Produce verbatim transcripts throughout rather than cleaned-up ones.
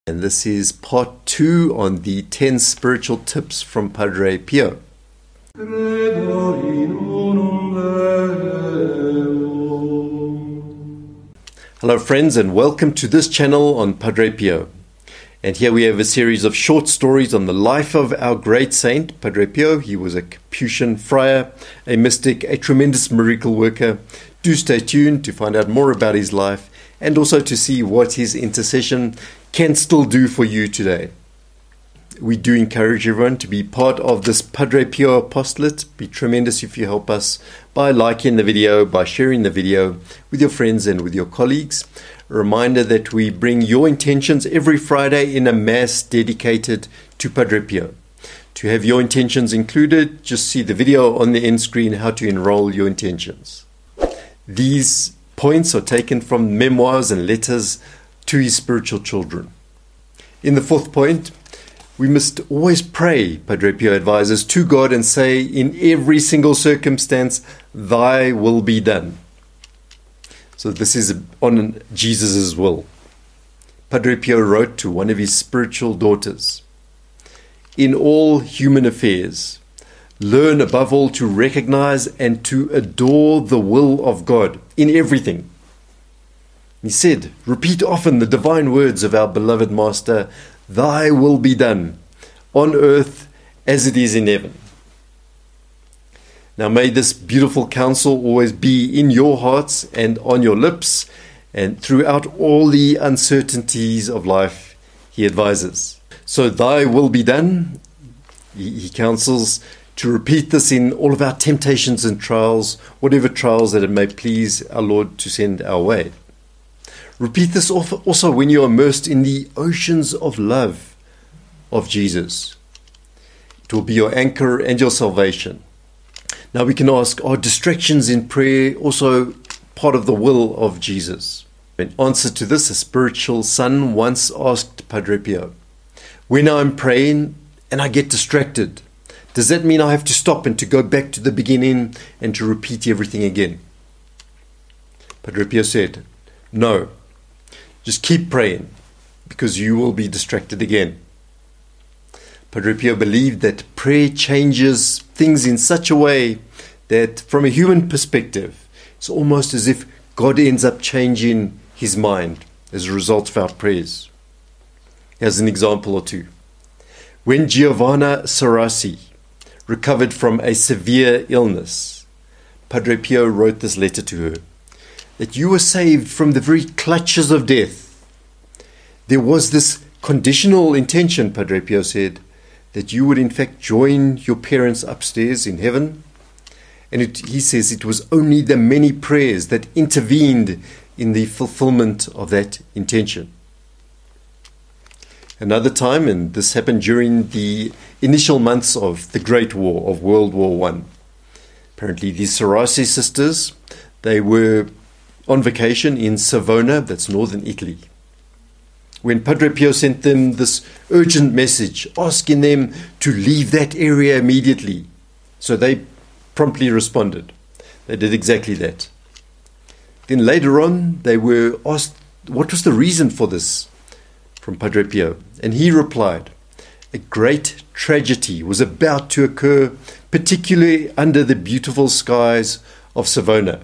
And this is part two on the ten spiritual tips from Padre Pio. Hello friends, and welcome to this channel on Padre Pio. And here we have a series of short stories on the life of our great saint, Padre Pio. He was a Capuchin friar, a mystic, a tremendous miracle worker. Do stay tuned to find out more about his life and also to see what his intercession can still do for you today. We do encourage everyone to be part of this Padre Pio apostolate. It'd be tremendous if you help us by liking the video, by sharing the video with your friends and with your colleagues. A reminder that we bring your intentions every Friday in a Mass dedicated to Padre Pio. To have your intentions included, just see the video on the end screen how to enroll your intentions. These points are taken from memoirs and letters to his spiritual children. In the fourth point, we must always pray, Padre Pio advises, to God and say in every single circumstance, "Thy will be done." So this is on Jesus' will. Padre Pio wrote to one of his spiritual daughters, "In all human affairs, learn above all to recognize and to adore the will of God in everything." He said, "Repeat often the divine words of our beloved Master, 'Thy will be done, on earth as it is in heaven.'" Now may this beautiful counsel always be in your hearts and on your lips, and throughout all the uncertainties of life, he advises. So thy will be done, he, he counsels to repeat this in all of our temptations and trials, whatever trials that it may please our Lord to send our way. Repeat this also when you are immersed in the oceans of love of Jesus. It will be your anchor and your salvation. Now we can ask, are distractions in prayer also part of the will of Jesus? In answer to this, a spiritual son once asked Padre Pio, "When I'm praying and I get distracted, does that mean I have to stop and to go back to the beginning and to repeat everything again?" Padre Pio said, "No, just keep praying because you will be distracted again." Padre Pio believed that prayer changes things in such a way that from a human perspective, it's almost as if God ends up changing his mind as a result of our prayers. Here's an example or two. When Giovanna Sarasi recovered from a severe illness, Padre Pio wrote this letter to her, that you were saved from the very clutches of death. There was this conditional intention, Padre Pio said, that you would in fact join your parents upstairs in heaven. And it, he says it was only the many prayers that intervened in the fulfillment of that intention. Another time, and this happened during the initial months of the Great War, of World War One. Apparently the Sarasi sisters, they were on vacation in Savona, that's northern Italy, when Padre Pio sent them this urgent message asking them to leave that area immediately. So they promptly responded. They did exactly that. Then later on, they were asked what was the reason for this from Padre Pio. And he replied, a great tragedy was about to occur, particularly under the beautiful skies of Savona.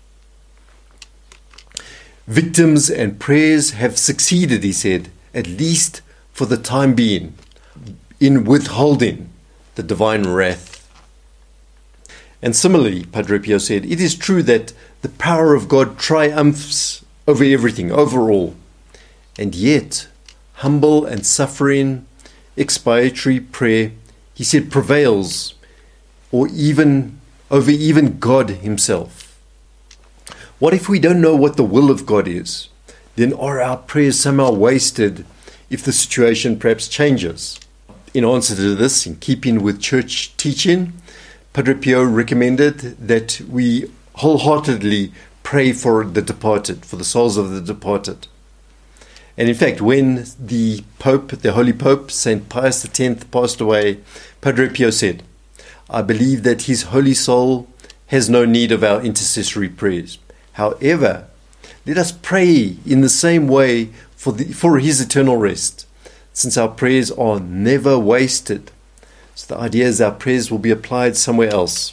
Victims and prayers have succeeded, he said, at least for the time being, in withholding the divine wrath. And similarly, Padre Pio said, it is true that the power of God triumphs over everything, over all. And yet, humble and suffering, expiatory prayer, he said, prevails, or even over even God himself. What if we don't know what the will of God is? Then are our prayers somehow wasted if the situation perhaps changes? In answer to this, in keeping with church teaching, Padre Pio recommended that we wholeheartedly pray for the departed, for the souls of the departed. And in fact, when the Pope, the Holy Pope, Saint Pius the tenth, passed away, Padre Pio said, I believe that his holy soul has no need of our intercessory prayers. However, let us pray in the same way for, the, for his eternal rest, since our prayers are never wasted. So the idea is our prayers will be applied somewhere else.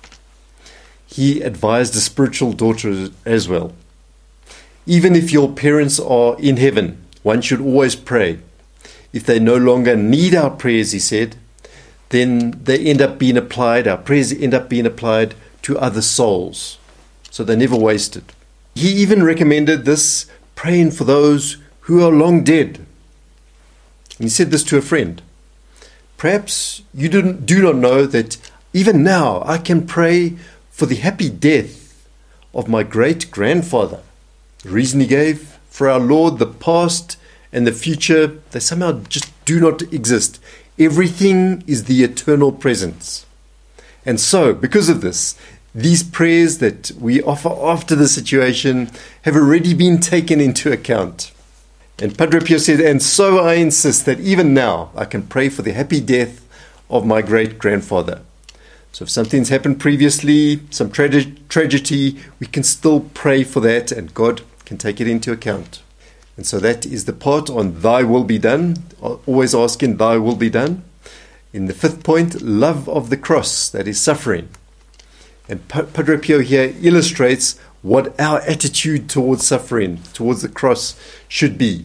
He advised a spiritual daughter as well. Even if your parents are in heaven, one should always pray. If they no longer need our prayers, he said, then they end up being applied, our prayers end up being applied to other souls. So they're never wasted. He even recommended this, praying for those who are long dead. And he said this to a friend. Perhaps you didn't, do not know that even now I can pray for the happy death of my great-grandfather. The reason he gave, for our Lord, the past and the future, they somehow just do not exist. Everything is the eternal presence. And so, because of this, these prayers that we offer after the situation have already been taken into account. And Padre Pio said, and so I insist that even now I can pray for the happy death of my great-grandfather. So if something's happened previously, some tra- tragedy, we can still pray for that and God can take it into account. And so that is the part on thy will be done, always asking thy will be done. In the fifth point, love of the cross, that is suffering. And Padre Pio here illustrates what our attitude towards suffering, towards the cross, should be.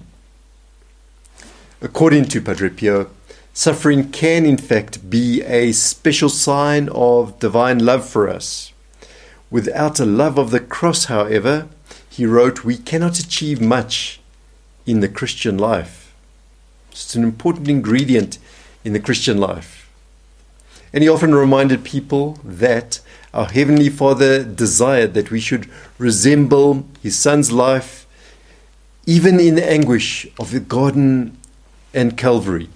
According to Padre Pio, suffering can in fact be a special sign of divine love for us. Without a love of the cross, however, he wrote, we cannot achieve much in the Christian life. It's an important ingredient in the Christian life. And he often reminded people that our Heavenly Father desired that we should resemble his Son's life, even in the anguish of the garden and Calvary.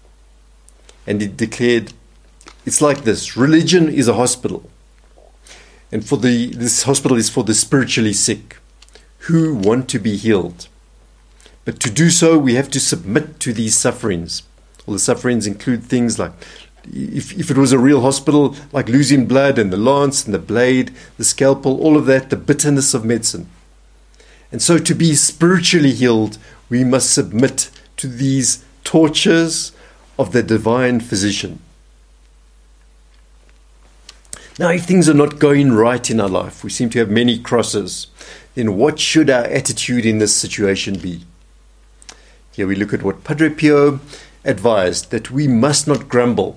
And he declared, it's like this, religion is a hospital. And for the this hospital is for the spiritually sick who want to be healed. But to do so, we have to submit to these sufferings. All the sufferings include things like, if, if it was a real hospital, like losing blood and the lance and the blade, the scalpel, all of that, the bitterness of medicine. And so to be spiritually healed, we must submit to these tortures of the divine physician. Now, if things are not going right in our life, we seem to have many crosses, then what should our attitude in this situation be? Here we look at what Padre Pio advised, that we must not grumble.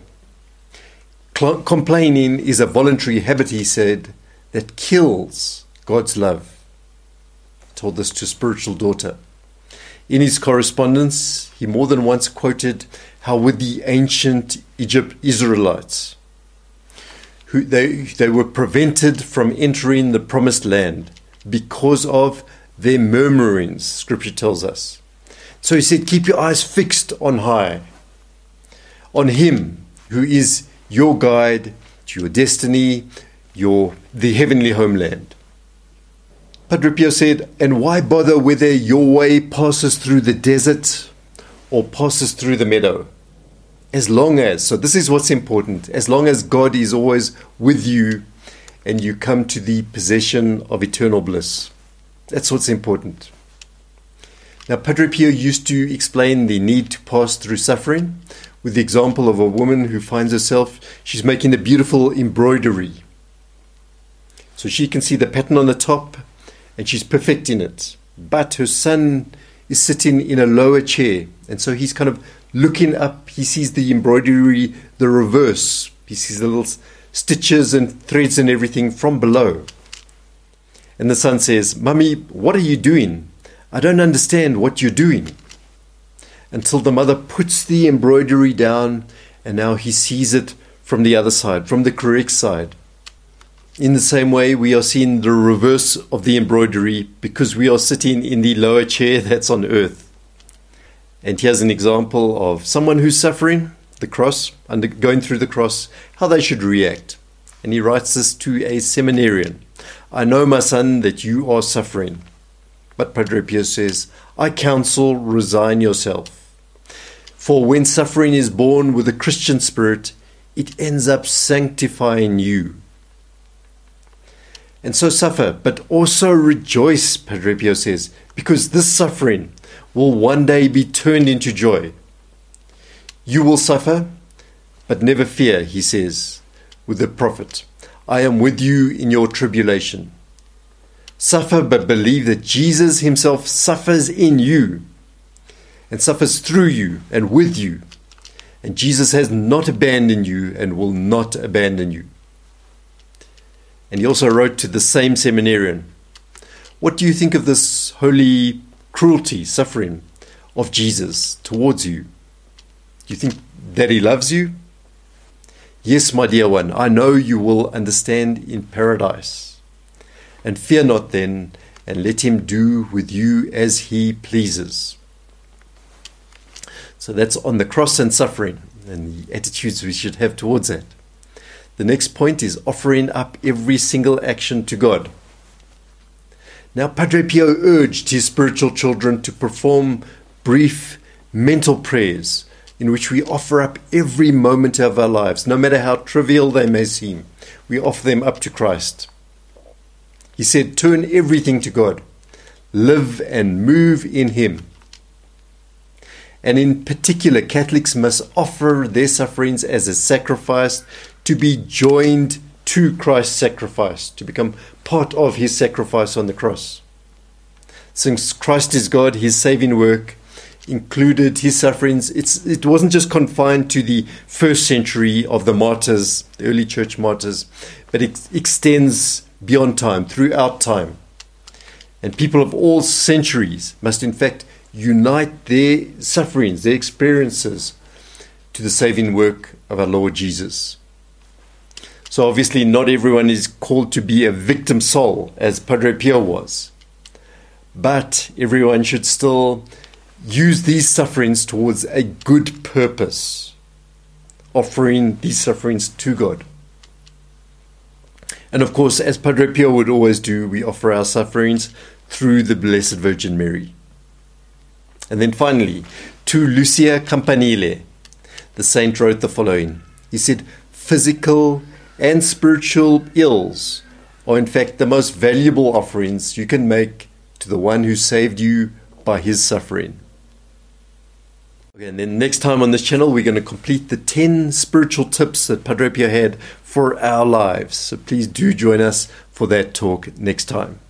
Cl- complaining is a voluntary habit, he said, that kills God's love. He told this to a spiritual daughter. In his correspondence, he more than once quoted how with the ancient Egypt Israelites, who they, they were prevented from entering the promised land because of their murmurings, Scripture tells us. So he said, keep your eyes fixed on high, on him who is your guide to your destiny, your the heavenly homeland. Padre Pio said, and why bother whether your way passes through the desert or passes through the meadow? As long as, so this is what's important, as long as God is always with you and you come to the possession of eternal bliss. That's what's important. Now, Padre Pio used to explain the need to pass through suffering with the example of a woman who finds herself, she's making a beautiful embroidery. So she can see the pattern on the top and she's perfecting it. But her son is sitting in a lower chair. And so he's kind of looking up. He sees the embroidery, the reverse. He sees the little stitches and threads and everything from below. And the son says, Mummy, what are you doing? I don't understand what you're doing. Until the mother puts the embroidery down and now he sees it from the other side, from the correct side. In the same way, we are seeing the reverse of the embroidery because we are sitting in the lower chair that's on earth. And here's an example of someone who's suffering the cross, under, going through the cross, how they should react. And he writes this to a seminarian. I know, my son, that you are suffering. But Padre Pio says, I counsel, resign yourself. For when suffering is born with a Christian spirit, it ends up sanctifying you. And so suffer, but also rejoice, Padre Pio says, because this suffering will one day be turned into joy. You will suffer, but never fear, he says with the prophet. I am with you in your tribulation. Suffer, but believe that Jesus himself suffers in you and suffers through you and with you. And Jesus has not abandoned you and will not abandon you. And he also wrote to the same seminarian, what do you think of this holy cruelty, suffering of Jesus towards you? Do you think that he loves you? Yes, my dear one, I know you will understand in paradise. And fear not then, and let him do with you as he pleases. So that's on the cross and suffering, and the attitudes we should have towards that. The next point is offering up every single action to God. Now, Padre Pio urged his spiritual children to perform brief mental prayers in which we offer up every moment of our lives, no matter how trivial they may seem. We offer them up to Christ. He said, turn everything to God. Live and move in him. And in particular, Catholics must offer their sufferings as a sacrifice to be joined to Christ's sacrifice, to become part of his sacrifice on the cross. Since Christ is God, his saving work included his sufferings. It's, it wasn't just confined to the first century of the martyrs, the early church martyrs, but it extends beyond time, throughout time. And people of all centuries must in fact unite their sufferings, their experiences, to the saving work of our Lord Jesus. So obviously not everyone is called to be a victim soul, as Padre Pio was. But everyone should still use these sufferings towards a good purpose, offering these sufferings to God. And of course, as Padre Pio would always do, we offer our sufferings through the Blessed Virgin Mary. And then finally, to Lucia Campanile, the saint wrote the following. He said, physical and spiritual ills are in fact the most valuable offerings you can make to the one who saved you by his suffering. Okay, and then next time on this channel, we're going to complete the ten spiritual tips that Padre Pio had for our lives. So please do join us for that talk next time.